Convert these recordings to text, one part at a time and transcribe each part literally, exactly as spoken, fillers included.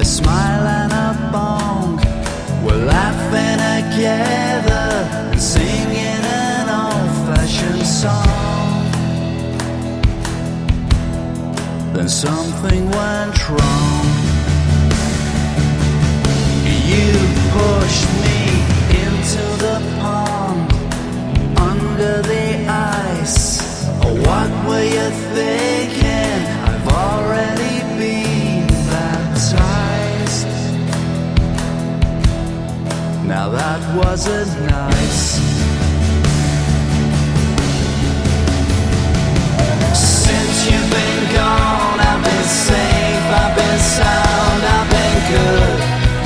A smile and a bong, we're laughing together and singing an old-fashioned song. Then something went wrong. You pushed me into the pond, under the ice. Oh, what were you thinking? I've already been baptized. Now that wasn't nice. Since you've been gone, I've been safe, I've been sound, I've been good.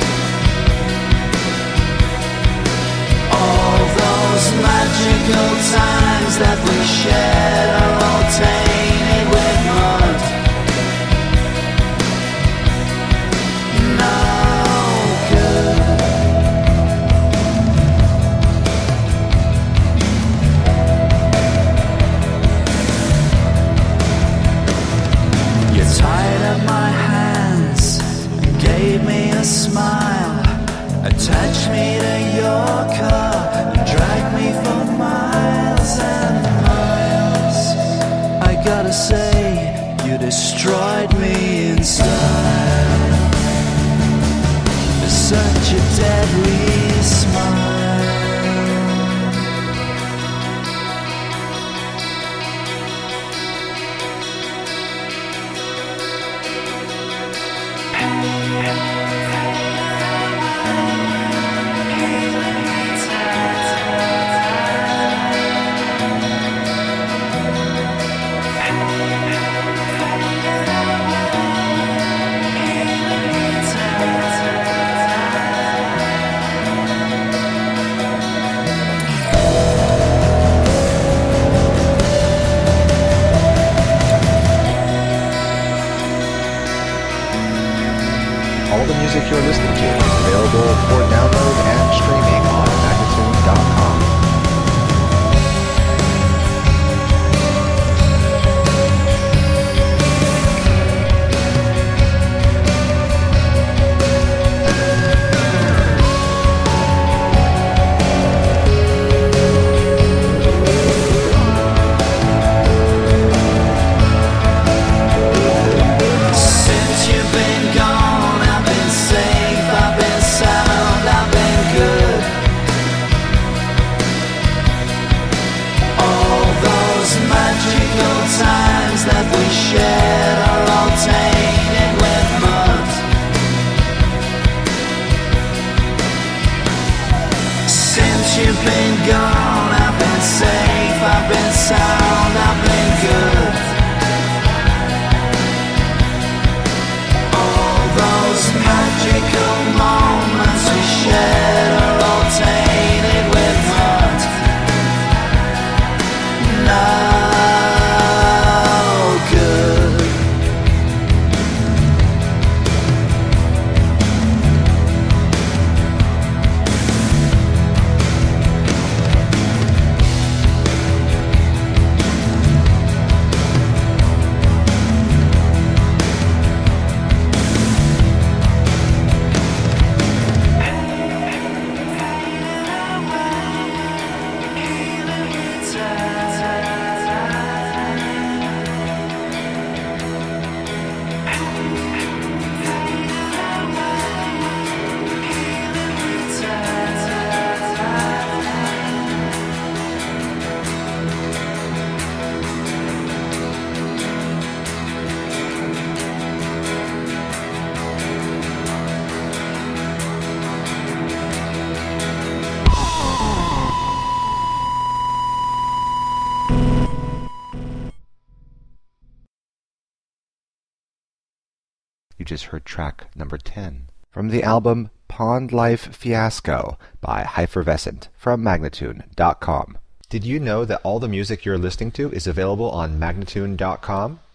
All those magical times that we shared are all tainted with mud. No good. You tied up my hands and gave me a smile, attached me to your car and dragged me for miles and miles. I gotta say, you destroyed me in style. It's such a deadly smile. All the music you're listening to is available for download and streaming on magnitude dot com. Since you've been gone, I've been safe, I've been sound, I've been good. All those magical times that we shared are all tainted with mud. Since you've been gone, I've been safe, I've been sound, I've been good. All those magical moments we shared are all tainted with mud. No good. You just heard track number ten from the album Pond Life Fiasco by Hypervescent from magnitude dot com. Did you know that all the music you're listening to is available on magnitude dot com?